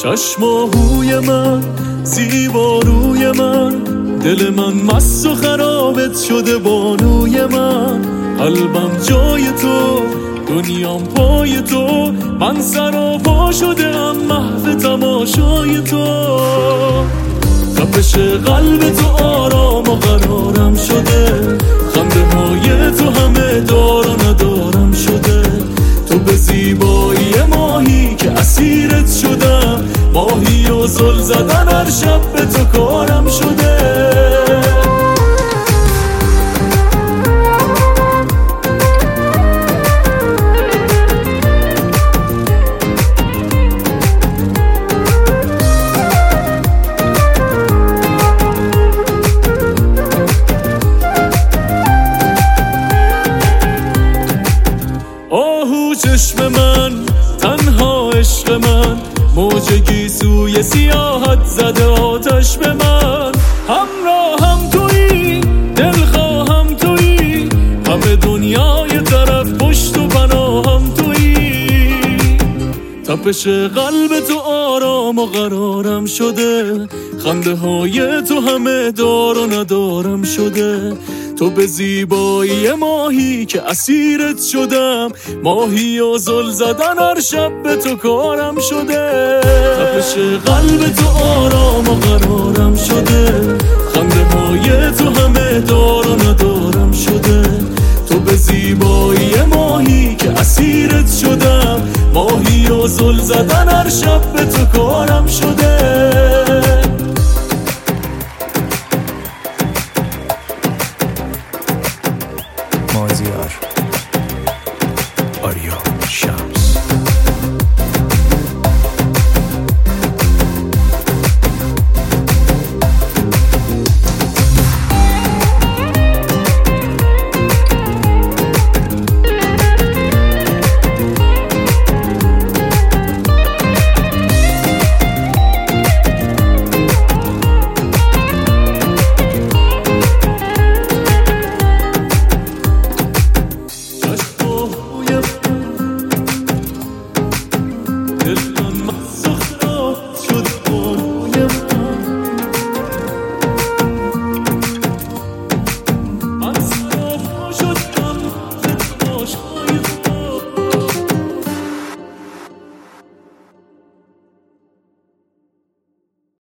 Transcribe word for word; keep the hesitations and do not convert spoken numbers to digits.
چشم آهوی من، زیباروی من، دل من مست و خرابت شده بانوی من. قلبم جای تو، دنیام پای تو، من سر و پا شده ام محو تماشای تو. تپش قلب تو آرام و قرارم شده، خنده های تو همه دار و ندارم شده. تو به زیبایی ماهی که اسیرت شدم، ماهی و زل زدن هر شب به تو کارم شده. آهو چشم من، تنها عشق من، موج گیسوی سیاحت زده آتش به من. همراهم تویی، دلخواهم تویی، همه دنیای طرف پشت و پناهم تویی. تپش قلب تو آرام و قرارم شده، خنده های تو همه دار و ندارم شده. تو به زیبایی ماهی که اسیرت شدم، ماهی و زل زدن هر شب به تو کارم شده. تپش قلب تو آرام و قرارم شده، خنده های تو همه دار و ندارم شده. تو به زیبایی ماهی که اسیرت شدم، ماهی و زل زدن هر شب به تو کارم شده. مازیار آریا شب